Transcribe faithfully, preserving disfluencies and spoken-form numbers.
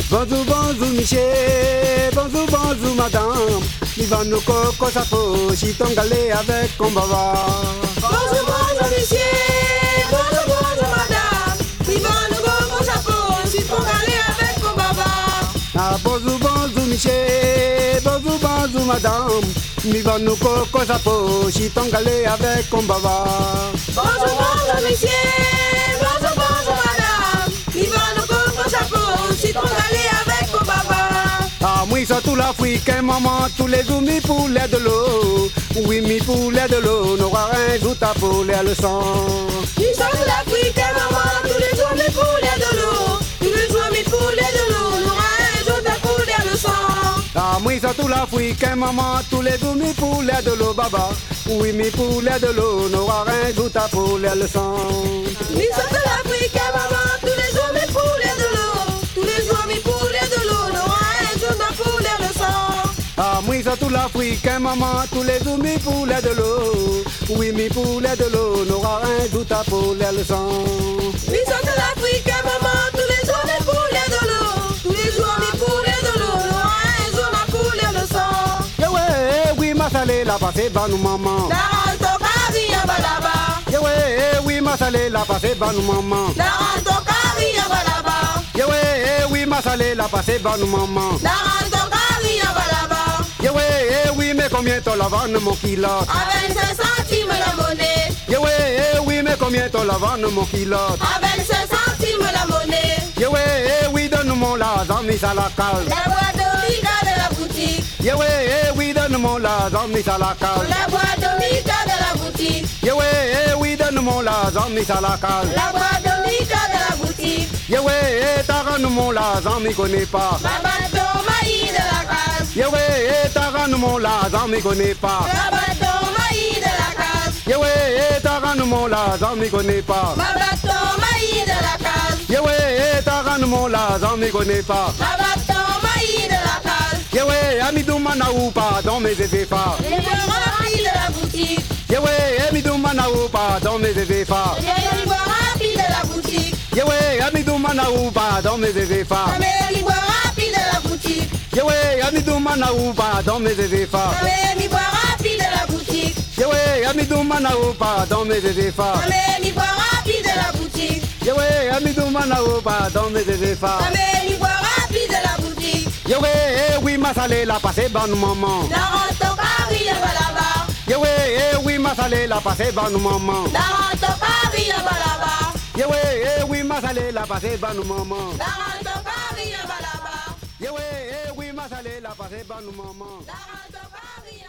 Bonjour, bonjour, Michel. Bonjour, bonjour, madame. Il va nous coco sa peau, si ton galet avec on bava. Bonjour, bonjour, Michel. Bonjour, bonjour, madame. Il va nous coco sa peau, si ton galet avec on bava. Ah, bonjour, bonjour, Michel. Bonjour, bonjour, madame. Il va nous coco sa peau, si ton galet avec on bava. Bonjour, bonjour, Michel. Bonjour, bonjour, madame. Il va nous coco sa peau, si ton galet avec on bava. Ah, moi, ça tout l'Africain, maman, tous les jours, mi poulet de l'eau. Oui, mi poulet de l'eau, n'aura rien, tout à poulet le sang. Ils sont de l'Afrique, maman, tous les jours mes poulets de l'eau. Tous les jours mes poulets de l'eau, nous un jour de poulet le sang. Ah, moi, ça tout l'Africain, maman, tous les jours, mi poulet de l'eau, baba. Oui, mi poulet de l'eau, n'aura rien, tout à poulet le sang. Ils sont de l'Afrique, maman, tous les jours mes poulets de l'eau. Tous les jours mes poulets de l'eau, nous un jour de poulet le sang. Ah, moi, ça tout l'Africain, maman, tous les jours, mi poulet de l'eau. Oui, mi poulet de l'eau, n'aura rien, tout à poulet le sang. Ils sont de l'Afrique, maman, tous les jours mes poulets de l'eau. Tous les jours mes poulets de l'eau, nous un jour de poulet le sang. Yeah, ouais, oui, ma salée, la passé, bah, nous, maman. Dans ton carré, en bas là-bas. Yeah, ouais, oui, ma salée, la passé, bah, nous, maman. Dans ton carré, en bas là-bas. Yeah, ouais, oui, ma salée, la passé, bah, nous, maman. Dans ton carré, en bas là-bas. Yeah, ouais, oui, mais combien t'en la vendre, mon kilo? À vingt-cinq centimes la monnaie. Yeah, ouais, oui, mais combien t'en la vendre, mon kilo? À vingt-cinq centimes la monnaie. Yeah, ouais, oui, donne-moi l'argent, mis à la cale. La boîte de mica de la boutique. Yeah, ouais, oui, donne-moi l'argent, mis à la cale. La boîte de mica de la boutique. Yeah, ouais, oui, donne-moi l'argent, mis à la cale. La boîte de mica de la boutique. Yeah, ouais, t'as donne-moi l'argent, m'y connais pas. Ma bateau maïs de la case. Yeah, ouais, t'as donne-moi l'argent, m'y connais pas. Ma bateau maïs de la case. Yeah, ouais, t'as donne-moi l'argent, m'y connais pas. Ma bateau maïs de la case. Yeah, ouais, t'as donne-moi l'argent, m'y connais pas. Ma bateau maïs de la case. Yeah, ouais, ami doumana ou pas, dans mes efforts. Les bois rapides de la boutique. Yeah, ouais, ami doumana ou pas, dans mes efforts. Les bois rapides de la boutique. Yeah, ouais, ami doumana ou pas, dans mes efforts. Les bois rapides de la boutique. Yeah, ouais, ami doumana ou pas, dans mes efforts. Les bois rapides de la boutique. Yeah, ouais, ami doumana ou pas, dans mes efforts. Les bois rapides de la boutique. Yeah, ouais, ami doumana ou pas, dans mes efforts. Les bois rapides de la boutique. Yeah, ouais, oui, ma salée, la passé, bonne maman. La rente au Paris, en bas là-bas. Yeah, ouais, oui, ma salée, la passé, bonne maman. La rente au Paris, en bas là-bas. Yeah, ouais, oui, ma salée, la passé, bonne maman. La rente au Paris, en bas là-bas. Yeah, ouais, oui, ma salée, la passé, bonne maman. La rente au Paris,